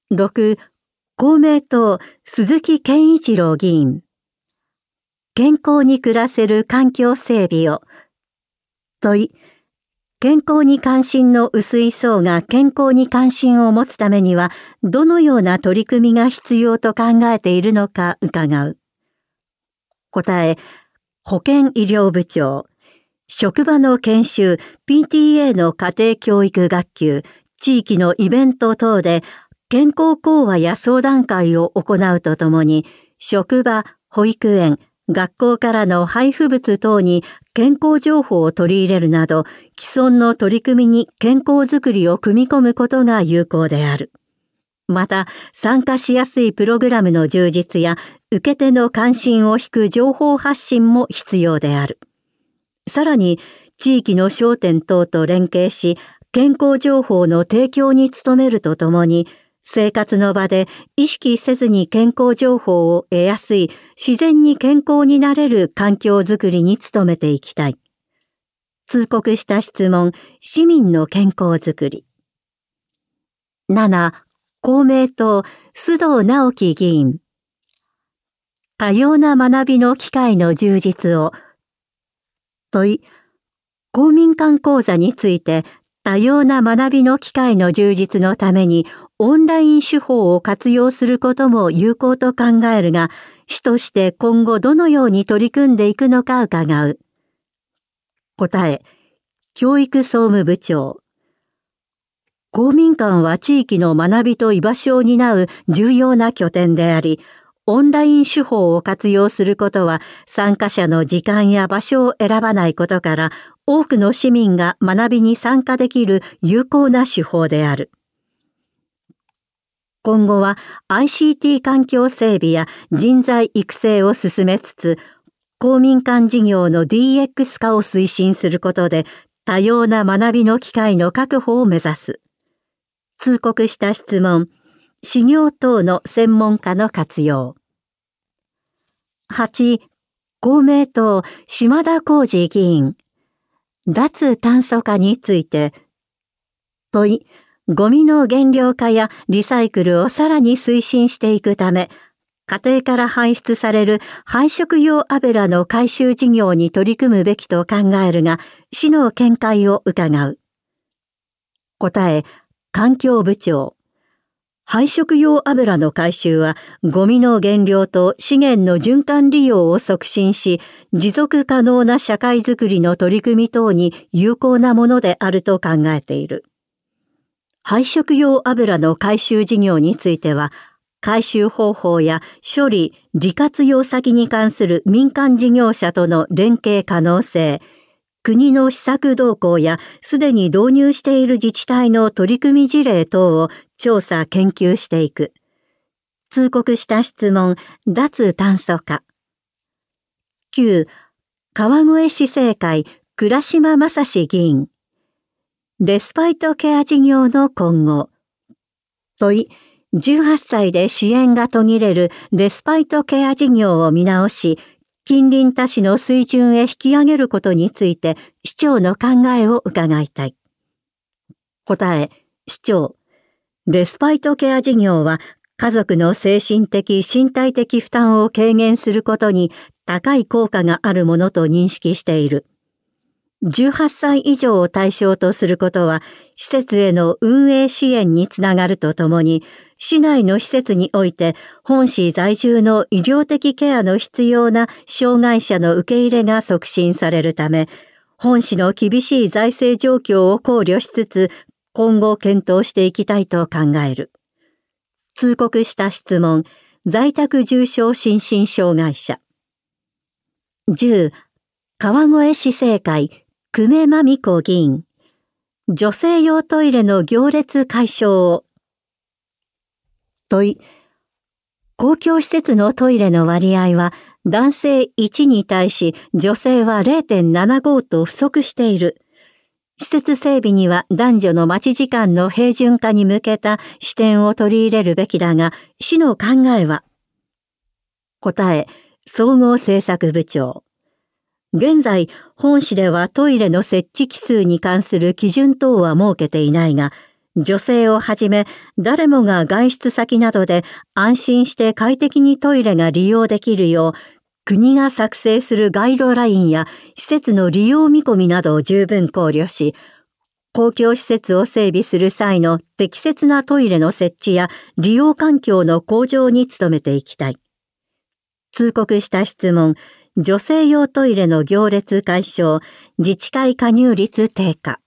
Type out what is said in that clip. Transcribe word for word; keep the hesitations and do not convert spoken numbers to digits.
ろく、公明党鈴木健一郎議員。健康に暮らせる環境整備を。問い、健康に関心の薄い層が健康に関心を持つためには、どのような取り組みが必要と考えているのか伺う。答え、保健医療部長、職場の研修、ピーティーエー の家庭教育学級、地域のイベント等で健康講話や相談会を行うとともに、職場、保育園、学校からの配布物等に健康情報を取り入れるなど、既存の取り組みに健康づくりを組み込むことが有効である。また、参加しやすいプログラムの充実や、受け手の関心を引く情報発信も必要である。さらに、地域の商店等と連携し、健康情報の提供に努めるとともに、生活の場で意識せずに健康情報を得やすい、自然に健康になれる環境づくりに努めていきたい。通告した質問、市民の健康づくり。なな、公明党須藤直樹議員。多様な学びの機会の充実を。問い、公民館講座について、多様な学びの機会の充実のためにオンライン手法を活用することも有効と考えるが、市として今後どのように取り組んでいくのか伺う。答え、教育総務部長。公民館は地域の学びと居場所を担う重要な拠点であり、オンライン手法を活用することは参加者の時間や場所を選ばないことから、多くの市民が学びに参加できる有効な手法である。今後は アイシーティー 環境整備や人材育成を進めつつ、公民館事業の ディーエックス 化を推進することで多様な学びの機会の確保を目指す。通告した質問、事業等の専門家の活用。はち、公明党島田浩二議員。脱炭素化について。問い、ゴミの減量化やリサイクルをさらに推進していくため、家庭から排出される廃食用油の回収事業に取り組むべきと考えるが、市の見解を伺う。答え、環境部長。廃食用油の回収は、ゴミの減量と資源の循環利用を促進し、持続可能な社会づくりの取り組み等に有効なものであると考えている。廃食用油の回収事業については、回収方法や処理、利活用先に関する民間事業者との連携可能性、国の施策動向やすでに導入している自治体の取り組み事例等を調査・研究していく。通告した質問、脱炭素化。きゅう、川越市政会倉島正史議員。レスパイトケア事業の今後。問い、じゅうはっさいで支援が途切れるレスパイトケア事業を見直し、近隣他市の水準へ引き上げることについて市長の考えを伺いたい。答え、市長。レスパイトケア事業は家族の精神的・身体的負担を軽減することに高い効果があるものと認識している。じゅうはっさい以上を対象とすることは、施設への運営支援につながるとともに、市内の施設において本市在住の医療的ケアの必要な障害者の受け入れが促進されるため、本市の厳しい財政状況を考慮しつつ、今後検討していきたいと考える。通告した質問、在宅重症心身障害者。じゅう、川越市政会久米真美子議員。女性用トイレの行列解消を。問い、公共施設のトイレの割合は男性いちに対し女性は れいてんななご と不足している。施設整備には男女の待ち時間の平準化に向けた視点を取り入れるべきだが、市の考えは。答え、総合政策部長。現在、本市ではトイレの設置基数に関する基準等は設けていないが、 女性をはじめ誰もが外出先などで安心して快適にトイレが利用できるよう、国が作成するガイドラインや施設の利用見込みなどを十分考慮し、公共施設を整備する際の適切なトイレの設置や利用環境の向上に努めていきたい。通告した質問、女性用トイレの行列解消、自治会加入率低下。